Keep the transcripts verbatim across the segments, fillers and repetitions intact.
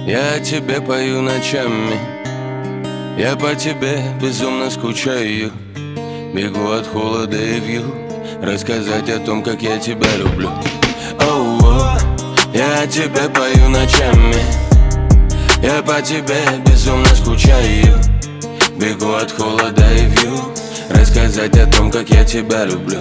Я о тебе пою ночами, я по тебе безумно скучаю. Бегу от холода и вью, рассказать о том, как я тебя люблю. Оу-оу, я о тебе пою ночами, я по тебе безумно скучаю. Бегу от холода и вью, рассказать о том, как я тебя люблю.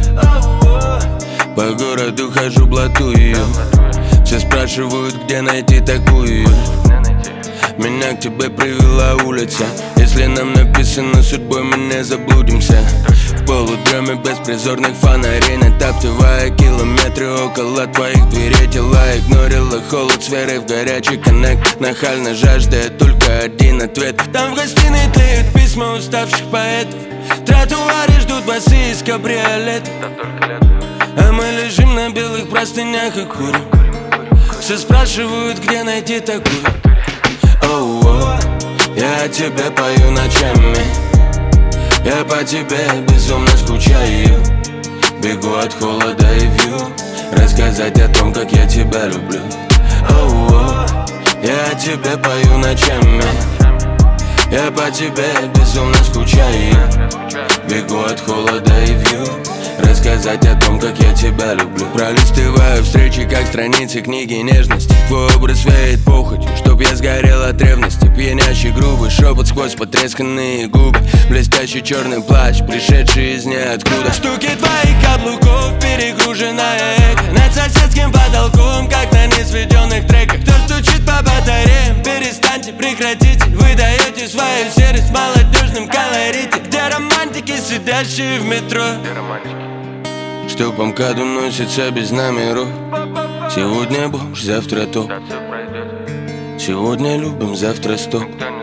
По городу хожу, блатую, все спрашивают, где найти такую. Меня к тебе привела улица, если нам написано судьбой, мы не заблудимся. В полудреме беспризорных фонарей, натаптывая километры около твоих дверей. Тела игнорила холод с верой в горячий коннект, нахально жаждая только один ответ. Там в гостиной тлеют письма уставших поэтов, тротуары ждут басы из кабриолетов, а мы лежим на белых простынях и курим. Все спрашивают, где найти такую. Оу-оу, я о тебе пою ночами, я по тебе безумно скучаю. Бегу от холода и вью, рассказать о том, как я тебя люблю. Оу-оу, я о тебе пою ночами, я по тебе безумно скучаю. Бегу от холода и вью, рассказать о том, как я тебя люблю. Пролистываю встречи, как страницы книги нежности. Твой образ веет похотью, чтоб я сгорел от ревности. Пьянящий грубый шепот сквозь потресканные губы, блестящий черный плащ, пришедший из ниоткуда. Стуки твоих каблуков, перегруженная эко над соседским потолком, как на несведенных треках. Кто стучит по батареям, перестаньте, прекратите. Вы даете свою серость в молодежном колорите. Где романтики, сидящие в метро, что по МКАДу носится без номеров. Сегодня бомж, завтра топ, сегодня любим, завтра стоп.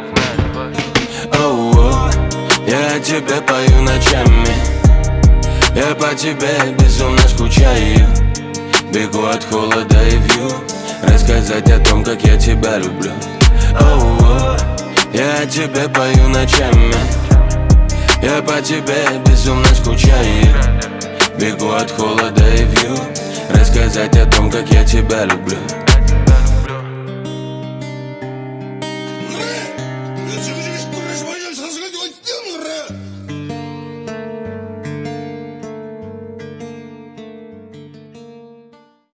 Оу-оу, я о тебе пою ночами, я по тебе безумно скучаю. Бегу от холода и вью, рассказать о том, как я тебя люблю. Оу-оу, я о тебе пою ночами, я по тебе безумно скучаю. Бегу от холода и вью, рассказать о том, как я тебя люблю.